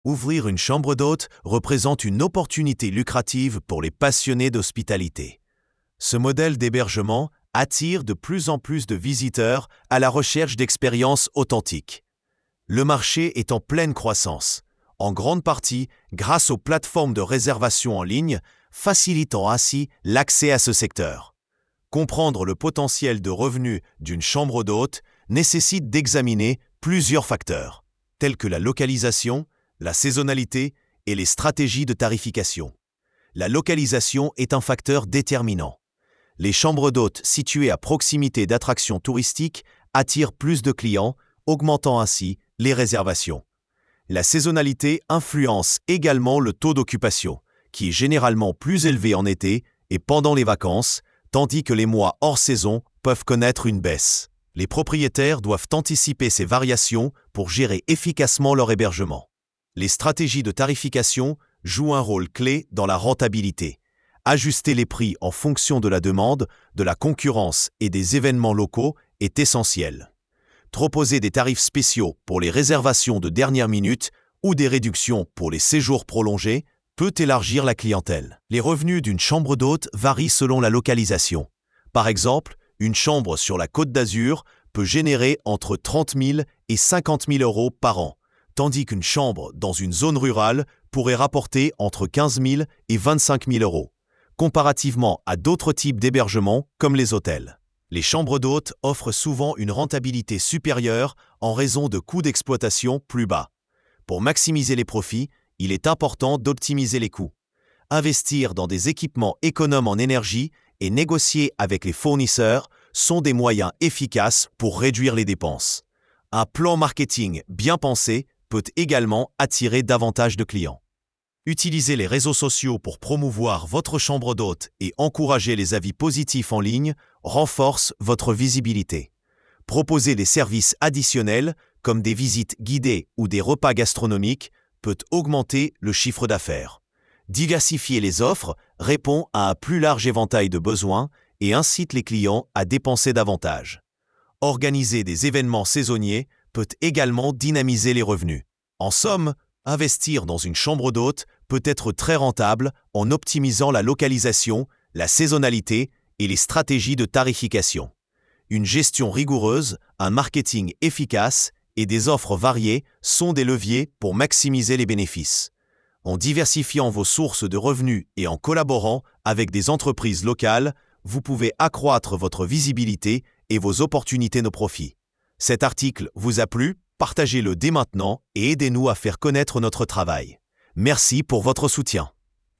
Ouvrir une chambre d'hôte représente une opportunité lucrative pour les passionnés d'hospitalité. Ce modèle d'hébergement attire de plus en plus de visiteurs à la recherche d'expériences authentiques. Le marché est en pleine croissance, en grande partie grâce aux plateformes de réservation en ligne, facilitant ainsi l'accès à ce secteur. Comprendre le potentiel de revenus d'une chambre d'hôte nécessite d'examiner plusieurs facteurs, tels que la localisation, la saisonnalité et les stratégies de tarification. La localisation est un facteur déterminant. Les chambres d'hôtes situées à proximité d'attractions touristiques attirent plus de clients, augmentant ainsi les réservations. La saisonnalité influence également le taux d'occupation, qui est généralement plus élevé en été et pendant les vacances, tandis que les mois hors saison peuvent connaître une baisse. Les propriétaires doivent anticiper ces variations pour gérer efficacement leur hébergement. Les stratégies de tarification jouent un rôle clé dans la rentabilité. Ajuster les prix en fonction de la demande, de la concurrence et des événements locaux est essentiel. Proposer des tarifs spéciaux pour les réservations de dernière minute ou des réductions pour les séjours prolongés peut élargir la clientèle. Les revenus d'une chambre d'hôte varient selon la localisation. Par exemple, une chambre sur la Côte d'Azur peut générer entre 30 000 et 50 000 euros par an, tandis qu'une chambre dans une zone rurale pourrait rapporter entre 15 000 et 25 000 euros, comparativement à d'autres types d'hébergements comme les hôtels. Les chambres d'hôtes offrent souvent une rentabilité supérieure en raison de coûts d'exploitation plus bas. Pour maximiser les profits, il est important d'optimiser les coûts. Investir dans des équipements économes en énergie et négocier avec les fournisseurs sont des moyens efficaces pour réduire les dépenses. Un plan marketing bien pensé peut également attirer davantage de clients. Utilisez les réseaux sociaux pour promouvoir votre chambre d'hôte et encourager les avis positifs en ligne renforce votre visibilité. Proposer des services additionnels comme des visites guidées ou des repas gastronomiques peut augmenter le chiffre d'affaires. Diversifier les offres répond à un plus large éventail de besoins et incite les clients à dépenser davantage. Organiser des événements saisonniers peut également dynamiser les revenus. En somme, investir dans une chambre d'hôte peut être très rentable en optimisant la localisation, la saisonnalité et les stratégies de tarification. Une gestion rigoureuse, un marketing efficace et des offres variées sont des leviers pour maximiser les bénéfices. En diversifiant vos sources de revenus et en collaborant avec des entreprises locales, vous pouvez accroître votre visibilité et vos opportunités de profit. Cet article vous a plu? Partagez-le dès maintenant et aidez-nous à faire connaître notre travail. Merci pour votre soutien.